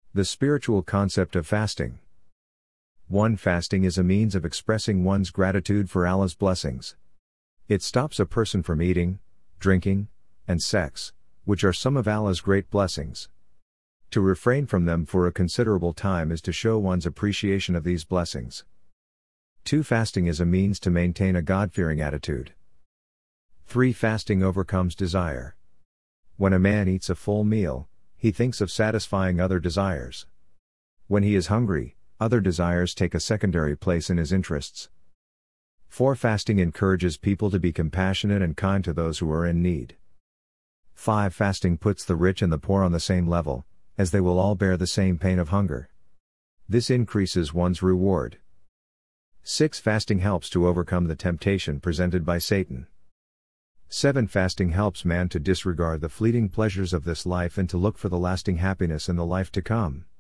The spiritual concept of fasting. 1. Fasting is a means of expressing one's gratitude for Allah's blessings. It stops a person from eating, drinking, and sex, which are some of Allah's great blessings. To refrain from them for a considerable time is to show one's appreciation of these blessings. 2. Fasting is a means to maintain a God-fearing attitude. 3. Fasting overcomes desire. When a man eats a full meal, he thinks of satisfying other desires. When he is hungry, other desires take a secondary place in his interests. 4. Fasting encourages people to be compassionate and kind to those who are in need. 5. Fasting puts the rich and the poor on the same level, as they will all bear the same pain of hunger. This increases one's reward. 6. Fasting helps to overcome the temptation presented by Satan. 7. Fasting helps man to disregard the fleeting pleasures of this life and to look for the lasting happiness in the life to come.